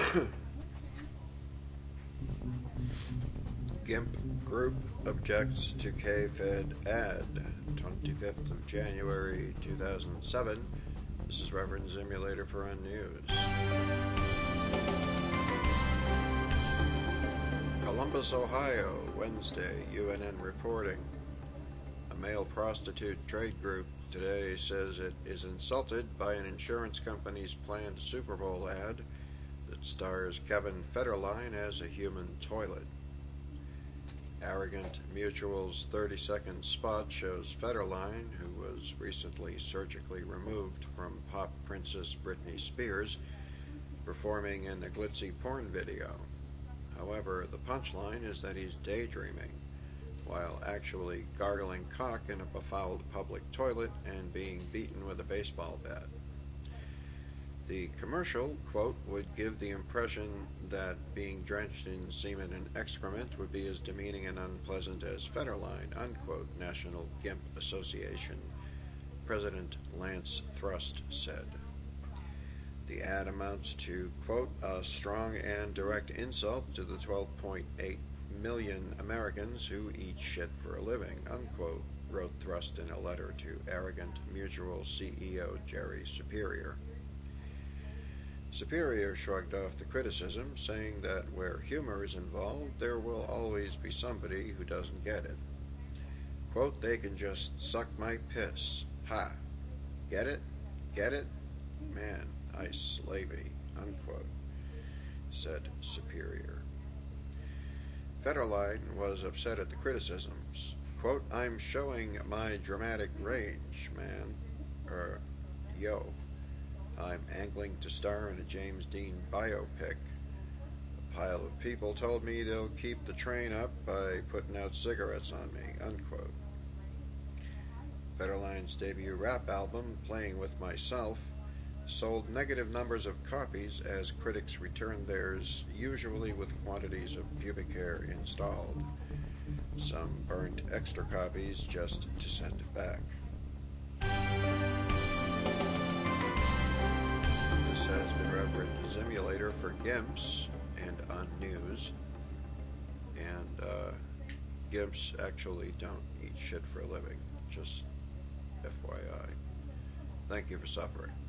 GIMP Group objects to K-Fed ad, 25th of January 2007. This is Reverend Simulator for Unnews. Columbus, Ohio, Wednesday, UNN reporting. A male prostitute trade group today says it is insulted by an insurance company's planned Super Bowl ad that stars Kevin Federline as a human toilet. Arrogant Mutual's 30-second spot shows Federline, who was recently surgically removed from pop princess Britney Spears, performing in a glitzy porn video. However, the punchline is that he's daydreaming, while actually gargling cock in a befouled public toilet and being beaten with a baseball bat. The commercial, quote, would give the impression that being drenched in semen and excrement would be as demeaning and unpleasant as Federline, unquote, National GIMP Association President Lance Thrust said. The ad amounts to, quote, a strong and direct insult to the 12.8 million Americans who eat shit for a living, unquote, wrote Thrust in a letter to Arrogant Mutual CEO Jerry Superior. Superior shrugged off the criticism, saying that where humor is involved, there will always be somebody who doesn't get it. Quote, they can just suck my piss. Ha! Get it? Get it? Man, I slavey, unquote, said Superior. Federline was upset at the criticisms. Quote, I'm showing my dramatic rage, man. Yo. I'm angling to star in a James Dean biopic. A pile of people told me they'll keep the train up by putting out cigarettes on me, unquote. Federline's debut rap album, Playing With Myself, sold negative numbers of copies as critics returned theirs, usually with quantities of pubic hair installed. Some burnt extra copies just to send it back. This has been Reverend Simulator for GIMPs and Unnews. And GIMPs actually don't eat shit for a living, just FYI. Thank you for suffering.